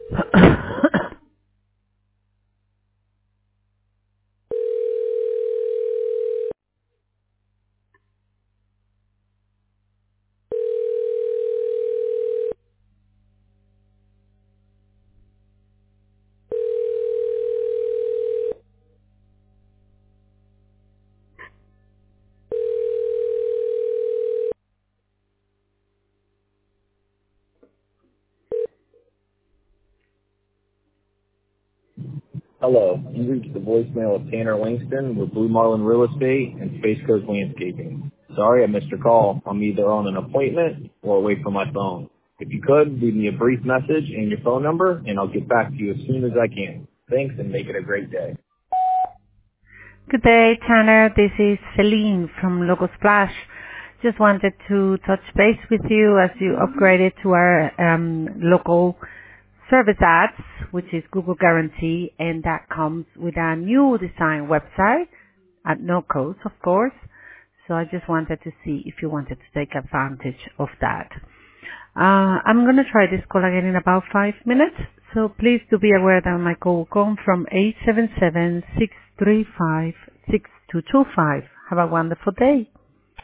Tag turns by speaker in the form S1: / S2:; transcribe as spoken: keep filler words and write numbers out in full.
S1: Hello, you reached the voicemail of Tanner Langston with Blue Marlin Real Estate and Space Coast Landscaping. Sorry I missed your call. I'm either on an appointment or away from my phone. If you could, leave me a brief message and your phone number, and I'll get back to you as soon as I can. Thanks, and make it a great day.
S2: Good day, Tanner. This is Celine from Logo Splash. Just wanted to touch base with you as you upgraded to our um, local service ads, which is Google Guarantee, and that comes with a new design website at no cost, of course. So I just wanted to see if you wanted to take advantage of that. Uh, I'm going to try this call again in about five minutes. So please do be aware that my call will come from eight seven seven, six three five, six two two five. Have a wonderful day.